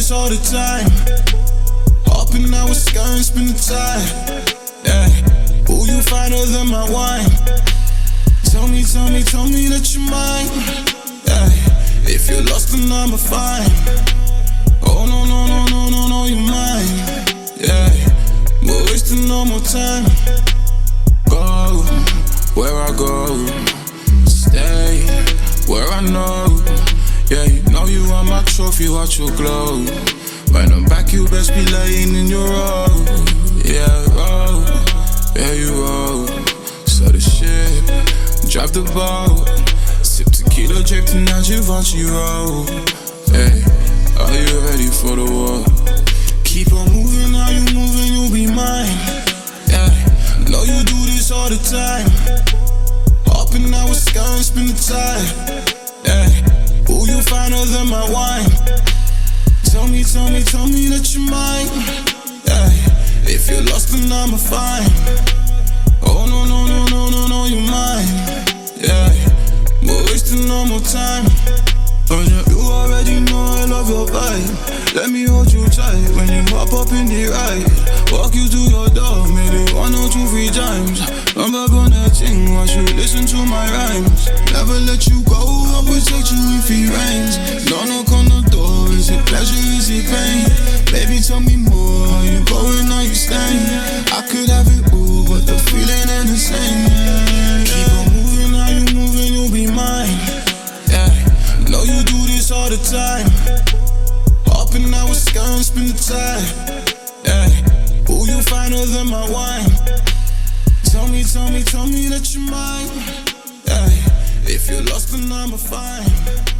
this all the time. Hopping out with sky and spin the tide. Yeah, who you finer than my wine? Tell me that you're mine. Yeah, if you're lost then I'm fine. Oh no, you're mine. Yeah, we're wasting no more time. Go where I go, stay where I know. Yeah, you know you are my trophy, watch your glow. When I'm back, you best be laying in your row. Yeah, row, yeah, you row. So the ship, drive the boat. Sip tequila, drip to Givenchy roll. Hey, are you ready for the war? Keep on moving, how you moving, you'll be mine. Yeah, know you do this all the time. Hopping out with sky and spin the tide. Yeah, who you finer than my wine? Tell me that you're mine. Yeah, if you're lost then I'm fine. Oh no, you're mine. Yeah, we're wasting no more time. You already know I love your vibe. Let me hold you tight when you hop up in the ride. Walk you to your door, made it 1 or 2, 3 times. I'm back on that thing, watch you listen to my rhymes. Never let you go, I'll protect you if it rains. No knock on the door, is it pleasure, is it pain? Baby, tell me more, are you going, are you staying? I could have it all, but the feeling ain't the same. Keep on moving, how you moving, you'll be mine. Yeah, know you do this all the time. Hopping out with sky and spin the tide. Yeah, who you finer than my wine? Tell me that you're mine. Yeah, if you're lost then I'm fine.